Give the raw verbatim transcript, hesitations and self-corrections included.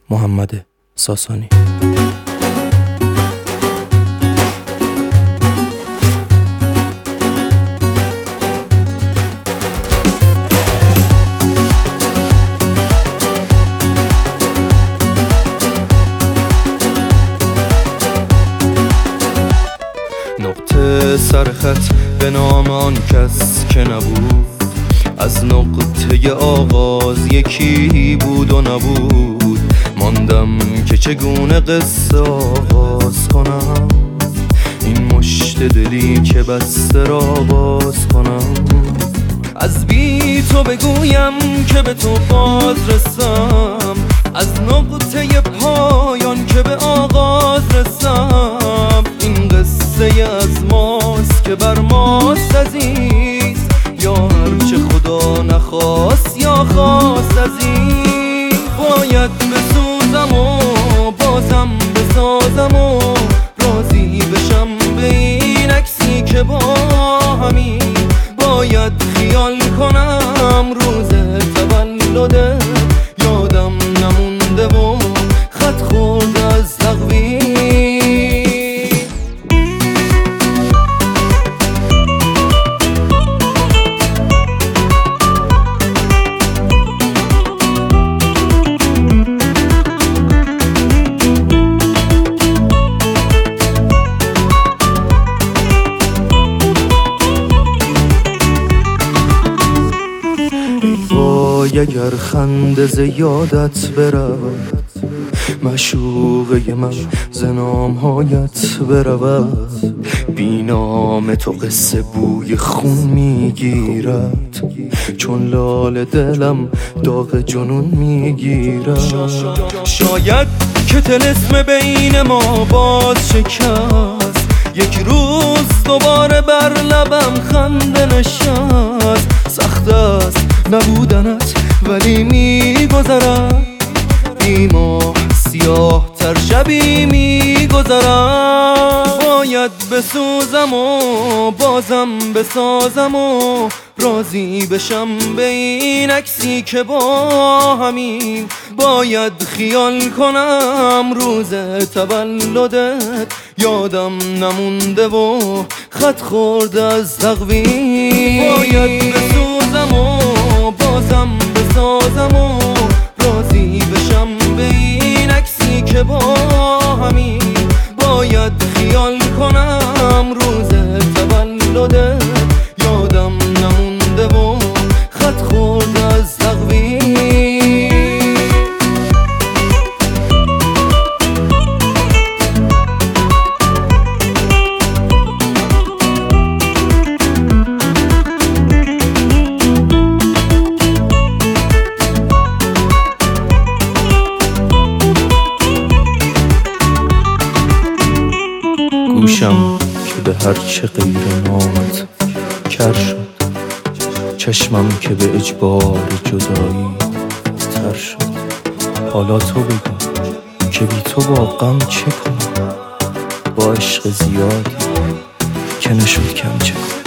محمد ساسانی. نقطه سرخط به نام آن کس که نبود، از نقطه آغاز یکی بود و نبود. ماندم که چگونه قصه آغاز کنم، این مشت دلی که بسته را باز کنم. از بی تو بگویم که به تو باز رسم، از نقطه پایان که به آغاز رسم. این قصه از ماست که بر ماست عزیز، یا هرچه خدا نخواست یا خواست عزیز. باید بسوزم و بازم بسازم و راضی بشم به این عکسی که با همین. باید خیال کنم روز تولدت یادم نمونده و خط خورد از تقویم. وای اگر خنده ز یادت برود، معشوقه من ز نامهایت برود. بی نام تو قصه بوی خون میگیرد، چون لاله دلم داغ جنون میگیرد. شاید که طلسم بین ما باز شکست، یک روز دوباره بر لبم خنده نشست. سخت است نبودنت ولی میگذرد، بی ماه سیاه تر شبی میگذرد. باید بسوزم و بازم بسازم و راضی بشم به این عکسی که با همین. باید خیال کنم روز تولدت یادم نمونده و خط خورد از تقویم. باید بسوزم و بازم بسازم و راضی بشم به این عکسی که با همین. باید خیال کنم روز تولدت یادم نمونده و خط خورد از تقویم. گوشم که به هر چه غیر نامت کر شد، چشمم که به اجبار جدایی تر شد. حالا تو بگو که بی تو با غم چه کنم، با عشق زیادی که نشد کم چه کنم.